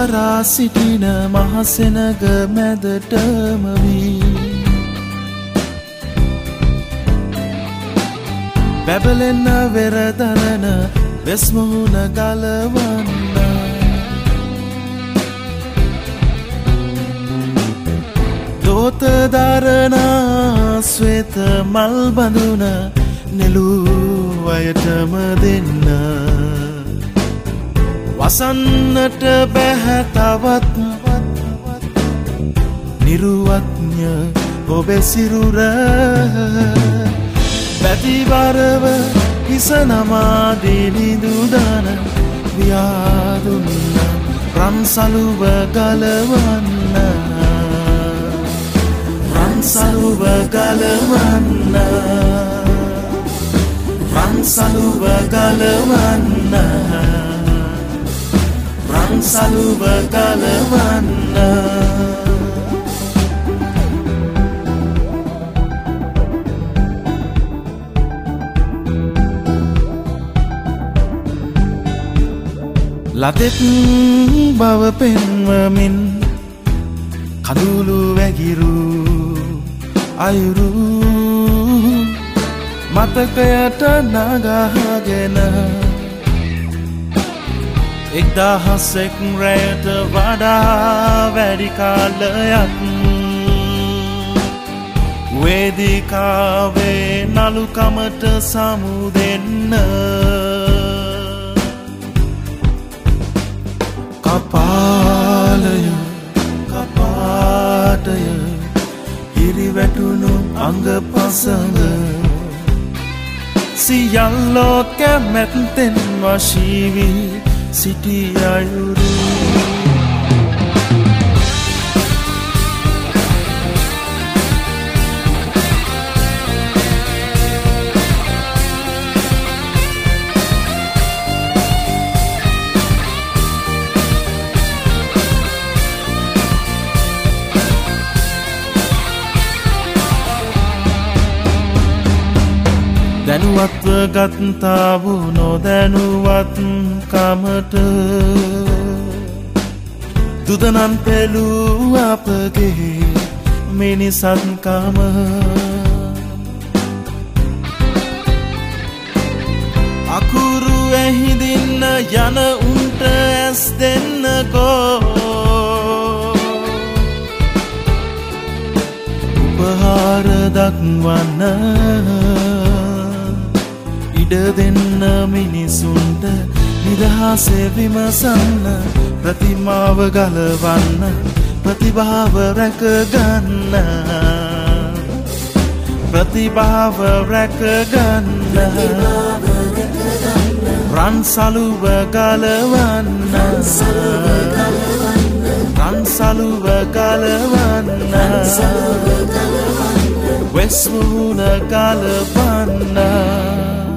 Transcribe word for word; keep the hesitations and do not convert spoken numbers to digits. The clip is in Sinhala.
පාරා සිටින මහසෙනග මැදටම වී බැබලෙන්න වෙරදරන වෙස්මුහුණ ගලවන්න දෝත දරනා ස්වේත මල් බඳුන නෙළූ අයටම දෙන්න වසන්නට බැහැ තවත් නිරුවත්ඥ ඔබේ සිරුර පැතිවරව හිස නමා දිලිඳුදාන වියාදුන්න රන්සලුව ගලවන්න රන්සලුව ගලවන්න රන්සලුව ගලවන්න රන්සලුව ගලවන්න ලතෙත් බව පෙන්වමින් කඳුළු වැගිරු අයුරු මතකයට නගහගෙන එක්දහසෙක් රැයට වඩා වැඩි කාලයක් වේදිකාවේ නළුකමට සමුදෙන්න කපාලය කපාටය හිරිවැටුණු අංග පසඟ සියල්ලෝ කැමැත්තෙන් වශීවී සිටි අයුරු දැනුවත්ව ගත්තාවු නොදැනුවත් කමට දුදනන් පෙළූ අපගේ මිනිසත්කම අකුරු ඇහිදින්න යන උන්ට ඇස් දෙන්නකෝ උපහාර දක්වන්න ඉඩ දෙන්න මිනිසුන්ට නිදහසේ විමසන්න ප්‍රතිමාව ගලවන්න ප්‍රතිභාව රැකගන්න ප්‍රතිභාව රැකගන්න රන්සලුව ගලවන්න රන්සලුව ගලවන්න වෙස්මුහුණ ගලවන්න